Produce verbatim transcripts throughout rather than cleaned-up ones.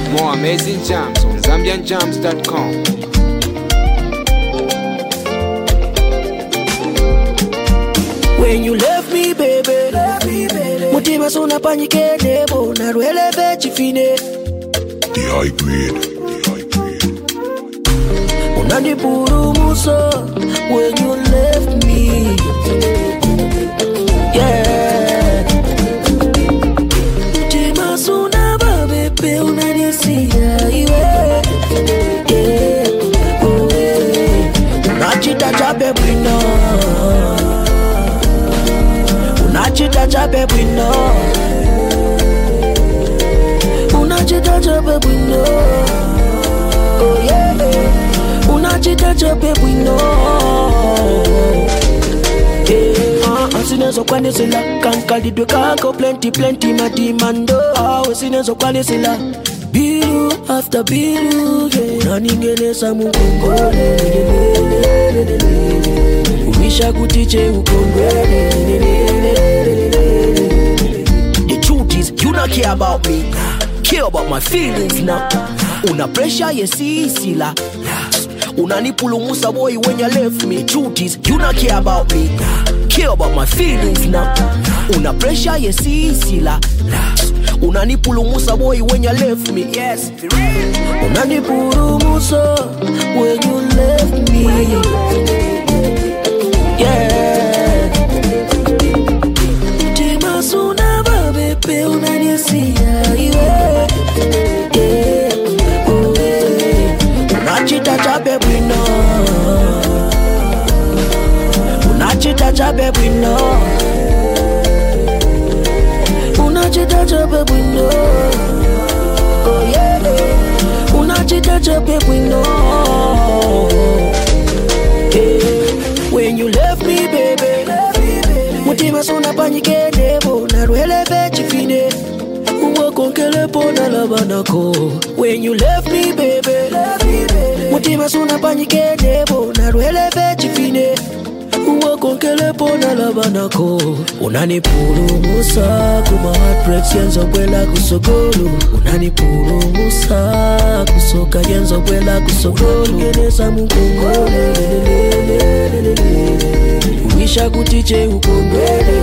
More amazing jams on zambian jams dot com. When you left me, baby, left me, baby. Mutima suna panike debo na rwele vechi fine. The high grade, the high grade. Unani puru muso when you left me. Yeah. Mutima suna babe unani siya iwe. Yeah. Oh yeah. Unachita chape bwino. Unachita chape bwino. Unachita chape bwino. Oh yeah. Unachita chape bwino. Yeah. Ah, sinezo kwani sila kankalidwe kako plenty plenty madimando. Ah, sinezo kwani sila biru after biru. Yeah. Unaningenesa mukongole. Umisha kutiche ukongole. The truth is, you not care about me, care about my feelings now. Una pressure, you see, sila. Unanipulumusa boy when you left me. Truth is, you not care about me, care about my feelings now. Una pressure, you see, sila. Unanipulumusa boy when you left me. Yes, for real. Unanipulumusa when you left me. Yeah. Mutima suna babe unanisia iwe. Yeah. Oh yeah. Unachita chape bwino. Unachita chape bwino. Unachita chape bwino. Oh yeah. Unachita chape bwino. Yeah. When you left me, baby, mutima suna panike debo na rwele vechi fine. Uwa konkele pona labanako. When you left me, baby, mutima suna panike debo na rwele vechi fine. Uwa konkele pona labanako. Unanipulumusa kuma heartbreaks yenzo bwela kusogolo. Unanipulumusa kusoka yenzo bwela kusogolo. Ngenesa mukongole. Umisha kutiche ukongole.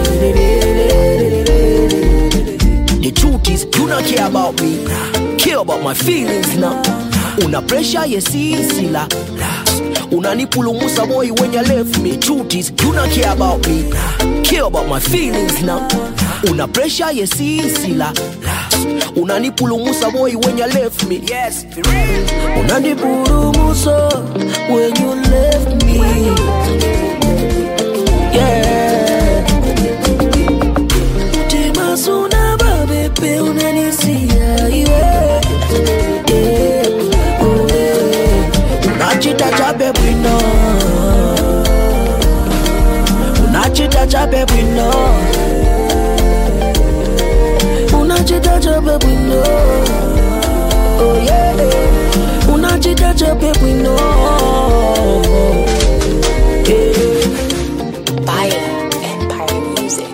The truth is, you not care about me, care about my feelings now. Una pressure, you see, sila. Unanipulumusa boy when you left me. Truth is, you not care about me, care about my feelings now. Una pressure, you see, sila. Unanipulumusa boy when you left me. Yes, for real. Unanipulumusa when you left me. Yeah. Mutima suna babe unanisia iwe. Yeah. Oh yeah. Unachita chape bwino. Unachita chape bwino. Unachita chape bwino. Oh yeah. Unachita chape bwino. Yeah. Fire Empire Music.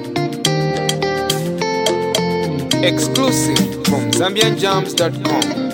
Exclusive from zambian jams dot com.